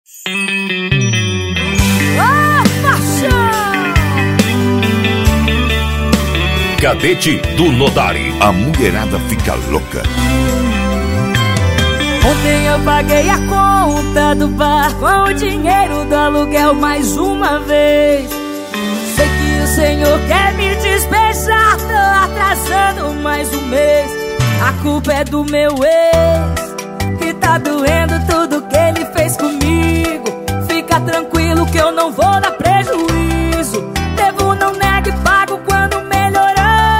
Cadete do Nodari. A mulherada fica louca. Ontem eu paguei a conta do bar com o dinheiro do aluguel mais uma vez. Sei que o senhor quer me despejar, tô atrasando mais um mês. A culpa é do meu ex, que tá doendo tudo que ele fez comigo. Fica tranquilo que eu não vou dar prejuízo. Devo, não nego e pago quando melhorar.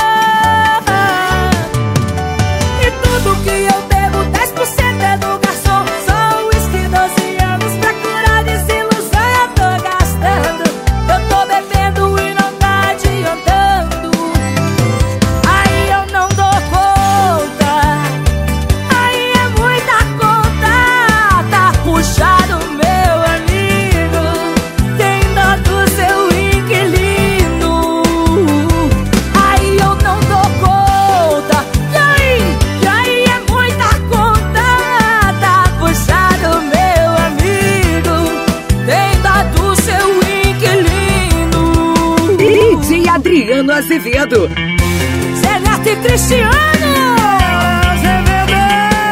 E tudo que eu devo, 10% é do garçom. Só uísque, 12 anos pra curar desilusão eu tô gastando. Eu tô bebendo e não tá adiantando. Aí eu não dou conta, aí é muita conta. Tá puxado, meu amigo, tem dó do seu inquilino. Aí eu não dou conta, e aí é muita conta. Tá puxado, meu amigo, tem dó do seu inquilino. DJ Adriano Azevedo. Zé Neto e Cristiano Azevedo.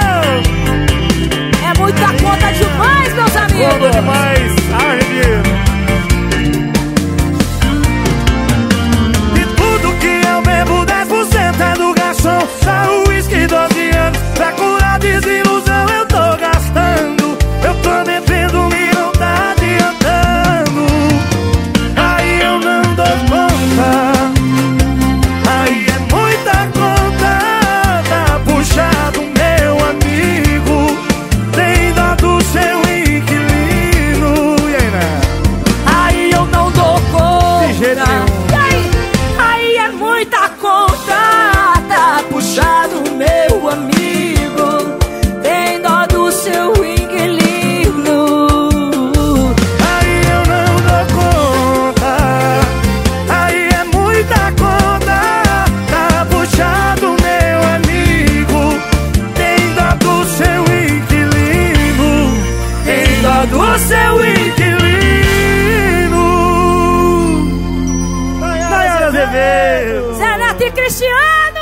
É muita conta demais, meus amigos. Conta demais, arredio. E tudo que eu bebo, 10% é do garçom. Só uísque, 12 anos pra curar desilusão eu tô gastando. Eu tô bebendo e não tá adiantando. Aí eu não dou conta, aí é muita conta. Tá puxado, meu amigo, tem dó do seu inquilino. E aí, né? Aí eu não dou conta, De jeito nenhum. aí é muita conta. Tá puxado, meu amigo, tem dó do seu inquilino. Aí eu não dou conta, aí é muita conta. Tá puxado, meu amigo, tem dó do seu inquilino. Tem dó do seu inquilino. Nayara Azevedo. Zé Neto e Cristiano